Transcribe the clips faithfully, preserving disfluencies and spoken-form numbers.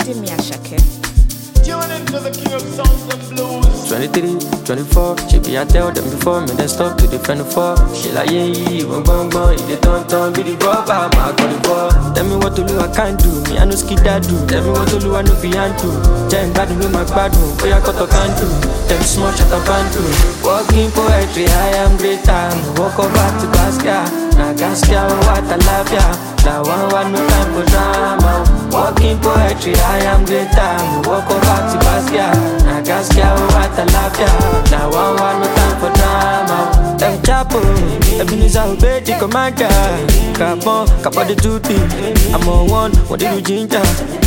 Ademi Ashake. Tune into the king of sounds and blues. twenty-three, twenty-four, she be I tell them before me, then stop to defend the four. She like, yeah, yeah, bong bong bong, it don't turn, be the rubber, my got the ball. Tell me what to do, I can't do, me I no skid that do. Tell me what to do, I no fian do. Jam bad with my bad do, boy I got to can do. Them small shut up and do. Walking poetry, I am greater. Walk over to Gaskia, na Gaskia, what I love ya. Now one one no time for drama. Walking poetry, I am greater. Walk over to Gaskia, na Gaskia, what I love ya. Now one one no time for drama. Them chapo, Ebenezer obey the commander. Capon, capon the duty. I'm on one, what did you ginger?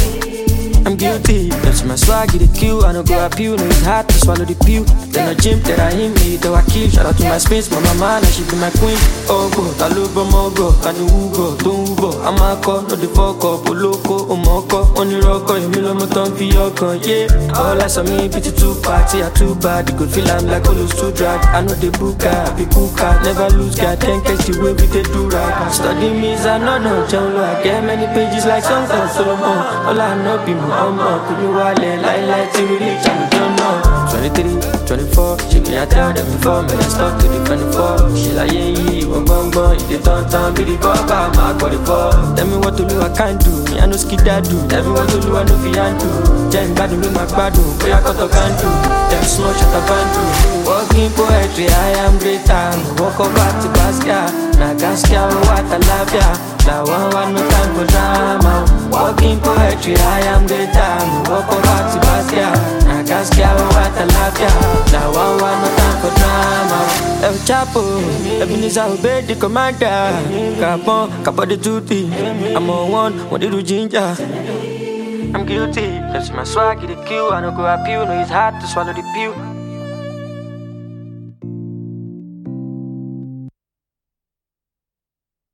I'm guilty, that's my swag, get the kill. I don't go up you, no it's hard to swallow the pill. Then a gym that I hit me, though I kill. Shout out to my space, my mama, now she be my queen. Oh go, Talubo Mogo, Kanu Ugo, Don't Ugo. I'm a call, no the fuck up, Oloko, Omoko, Only Rocco, Emilio Moton, Fiocon, yeah. All I saw me, pity two party, I too bad. You could feel I'm like Olos too drag. I know the booker, be cooker, never lose, God, ten catch the way we did do right. Study me, I know no, John Lo, I get many pages like songs of Solomon. All I know be more. I'm up, could you wallet, like, like, till we reach, and we don't know. twenty-three, twenty-four, she be I tell them before me, then stop to defend the four. She like, yeah, yeah, bong bong bong, it don't turn, be the bumper, my got the ball. Tell me what to do, I can't do, me I no skid that do. Tell me what to do, I no fian do. Jam bad with my bad do, boy I got to can do. Them small shut up and do. Walking poetry, I am greater. Walk over to Gaskia, na Gaskia, what I love ya. Now one one no time for drama. Walking poetry, I am greater. Walk over to Gaskia, na Gaskia, what I love ya. Now one one no time for drama. El Chapo, Ebenezer obey the commander. Capon, capon the duty. I'm on one, what did you ginger? I'm guilty, that's my swag, get the kill. I don't go up you, no it's hard to swallow the pill.